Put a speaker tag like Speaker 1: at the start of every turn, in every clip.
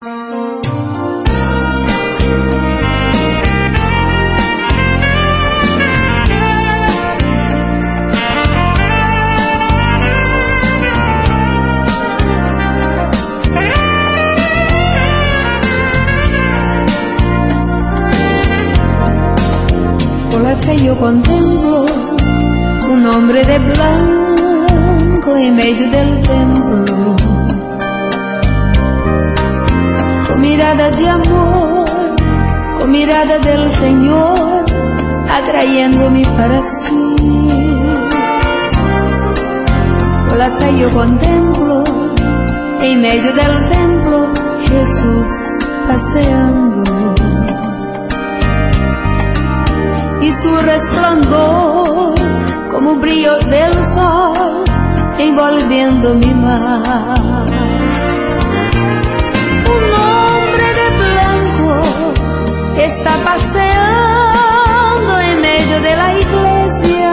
Speaker 1: Por la fe yo contemplo un hombre de blanco en medio del templo, con mirada de amor, con mirada del Señor, atrayéndome para sí. Por la fe yo contemplo en medio del templo Jesús paseando, y su resplandor como brillo del sol envolviendo mi mar. Un hombre de blanco está paseando en medio de la iglesia,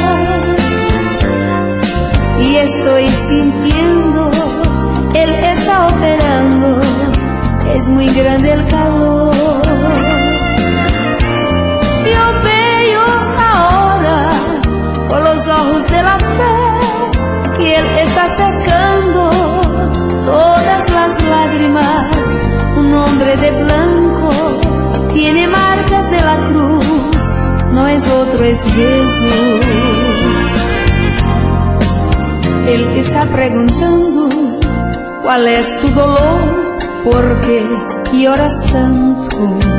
Speaker 1: y estoy sintiendo, él está operando, es muy grande el calor. Yo veo ahora con los ojos de la fe que él está secando todas las lágrimas. Un hombre de blanco tiene marcas de la cruz, no es otro, es Jesús. Él está preguntando: ¿cuál es tu dolor? ¿Por qué lloras tanto?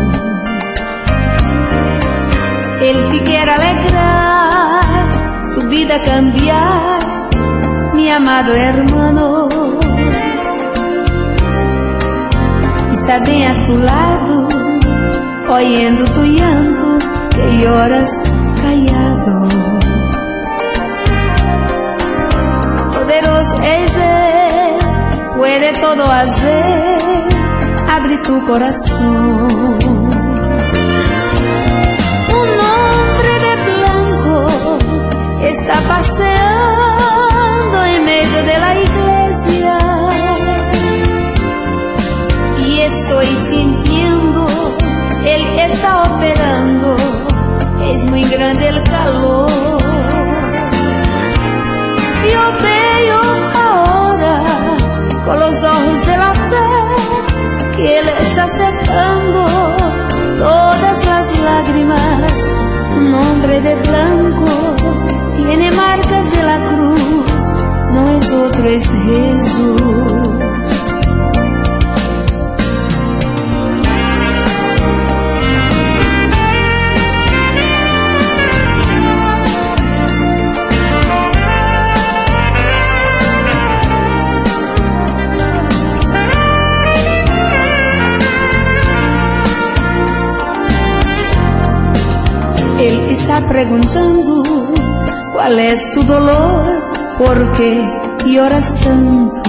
Speaker 1: Él te quiere alegrar, tu vida cambiar, mi amado hermano. Está bien a tu lado, oyendo tu llanto, que lloras callado. Poderoso es Él, puede todo hacer, abre tu corazón. Está paseando en medio de la iglesia, y estoy sintiendo, él está operando, es muy grande el calor. Yo veo ahora con los ojos de la fe que él está secando todas las lágrimas. Un hombre de blanco tiene marcas de la cruz, no es otro, es Jesús. Él está preguntando: ¿cuál es tu dolor? ¿Por qué lloras tanto?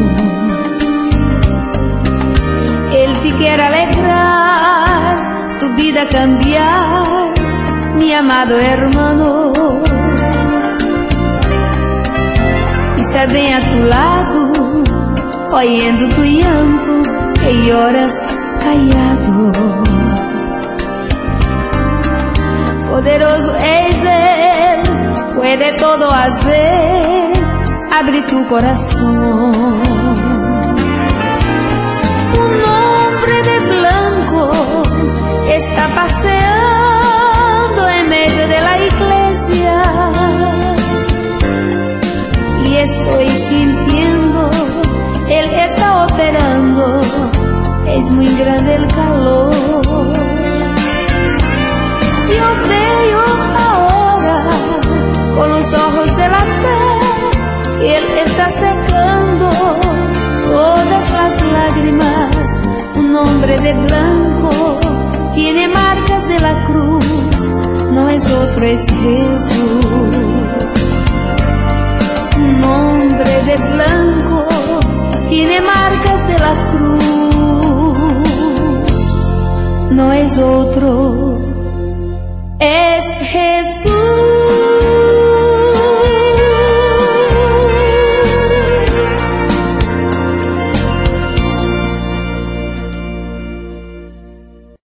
Speaker 1: Él te quiere alegrar, tu vida cambiar, mi amado hermano. Está bien a tu lado, oyendo tu llanto, que lloras callado. Poderoso es Él, puede todo hacer, abre tu corazón. Un hombre de blanco está paseando en medio de la iglesia, y estoy sintiendo, él está operando, es muy grande el calor. Yo veo ahora con los ojos de la fe que él está secando todas las lágrimas. Un hombre de blanco tiene marcas de la cruz, no es otro, es Jesús. Un hombre de blanco tiene marcas de la cruz, no es otro, es